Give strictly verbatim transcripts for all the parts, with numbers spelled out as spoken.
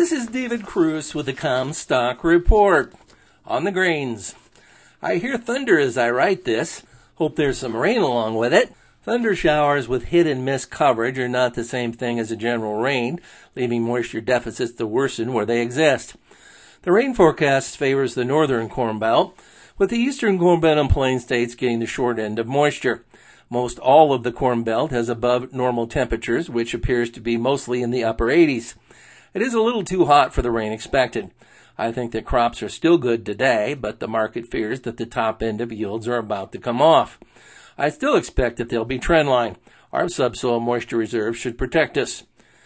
This is David Cruz with the Comstock Report. On the grains. I hear thunder as I write this. Hope there's some rain along with it. Thunder showers with hit and miss coverage are not the same thing as a general rain, leaving moisture deficits to worsen where they exist. The rain forecast favors the northern Corn Belt, with the eastern Corn Belt and Plain states getting the short end of moisture. Most all of the Corn Belt has above normal temperatures, which appears to be mostly in the upper eighties. It is a little too hot for the rain expected. I think that crops are still good today, but the market fears that the top end of yields are about to come off. I still expect that they'll be trendline. Our subsoil moisture reserves should protect us.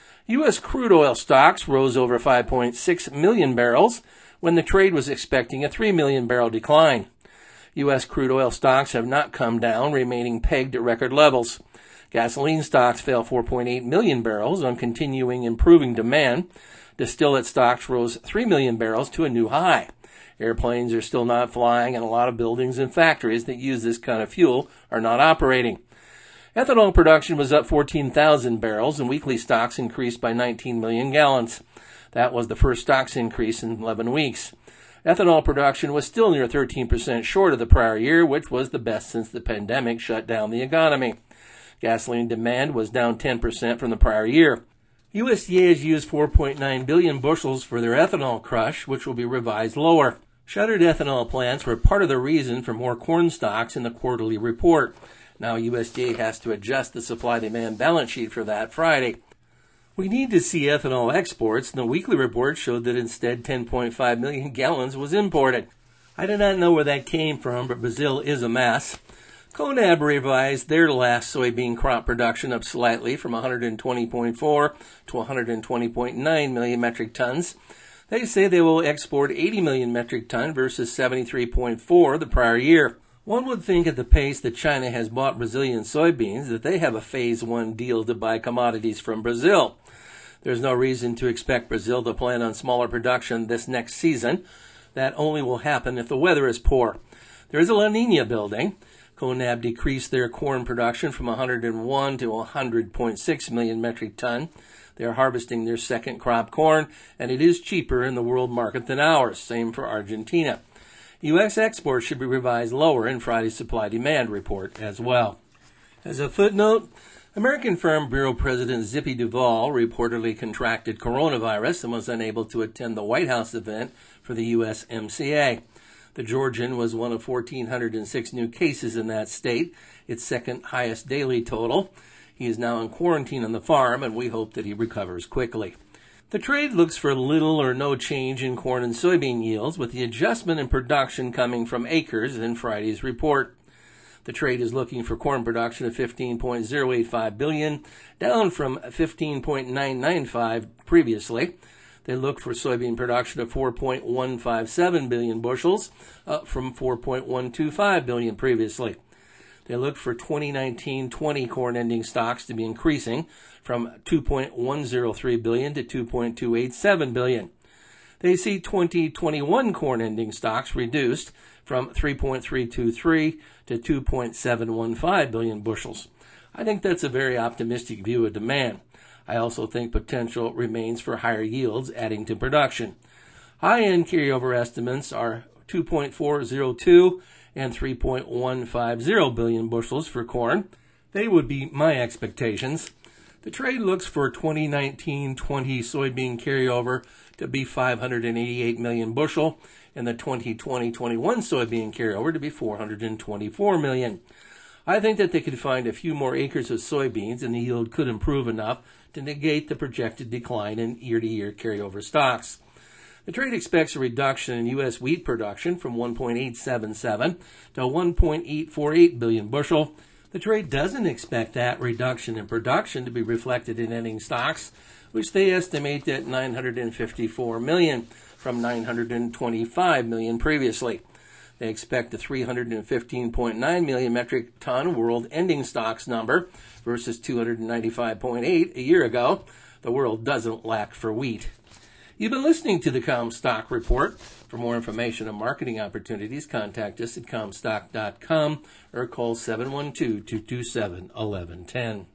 U S crude oil stocks rose over five point six million barrels when the trade was expecting a three million barrel decline. U S crude oil stocks have not come down, remaining pegged at record levels. Gasoline stocks fell four point eight million barrels on continuing improving demand. Distillate stocks rose three million barrels to a new high. Airplanes are still not flying, and a lot of buildings and factories that use this kind of fuel are not operating. Ethanol production was up fourteen thousand barrels, and weekly stocks increased by nineteen million gallons. That was the first stocks increase in eleven weeks. Ethanol production was still near thirteen percent short of the prior year, which was the best since the pandemic shut down the economy. Gasoline demand was down ten percent from the prior year. U S D A has used four point nine billion bushels for their ethanol crush, which will be revised lower. Shuttered ethanol plants were part of the reason for more corn stocks in the quarterly report. Now U S D A has to adjust the supply-demand balance sheet for that Friday. We need to see ethanol exports, and the weekly report showed that instead ten point five million gallons was imported. I do not know where that came from, but Brazil is a mess. CONAB revised their last soybean crop production up slightly from one hundred twenty point four to one hundred twenty point nine million metric tons. They say they will export eighty million metric tons versus seventy-three point four the prior year. One would think at the pace that China has bought Brazilian soybeans that they have a phase one deal to buy commodities from Brazil. There's no reason to expect Brazil to plan on smaller production this next season. That only will happen if the weather is poor. There is a La Nina building. CONAB decreased their corn production from one hundred one to one hundred point six million metric ton. They are harvesting their second crop corn, and it is cheaper in the world market than ours. Same for Argentina. U S exports should be revised lower in Friday's supply-demand report as well. As a footnote, American Farm Bureau President Zippy Duvall reportedly contracted coronavirus and was unable to attend the White House event for the U S M C A. The Georgian was one of one thousand four hundred six new cases in that state, its second highest daily total. He is now in quarantine on the farm, and we hope that he recovers quickly. The trade looks for little or no change in corn and soybean yields, with the adjustment in production coming from acres in Friday's report. The trade is looking for corn production of fifteen point zero eight five billion, down from fifteen point nine nine five previously. They look for soybean production of four point one five seven billion bushels, up from four point one two five billion previously. They look for twenty nineteen twenty corn ending stocks to be increasing from two point one zero three billion to two point two eight seven billion. They see twenty twenty-one corn ending stocks reduced from three point three two three to two point seven one five billion bushels. I think that's a very optimistic view of demand. I also think potential remains for higher yields adding to production. High-end carryover estimates are two point four zero two and three point one five zero billion bushels for corn. They would be my expectations. The trade looks for twenty nineteen twenty soybean carryover to be five hundred eighty-eight million bushel and the twenty twenty twenty-one soybean carryover to be four hundred twenty-four million. I think that they could find a few more acres of soybeans and the yield could improve enough to negate the projected decline in year-to-year carryover stocks. The trade expects a reduction in U S wheat production from one point eight seven seven to one point eight four eight billion bushel. The trade doesn't expect that reduction in production to be reflected in ending stocks, which they estimate at nine hundred fifty-four million from nine hundred twenty-five million previously. They expect a three hundred fifteen point nine million metric ton world ending stocks number versus two hundred ninety-five point eight a year ago. The world doesn't lack for wheat. You've been listening to the Comstock Report. For more information on marketing opportunities, contact us at comstock dot com or call seven one two, two two seven, one one one zero.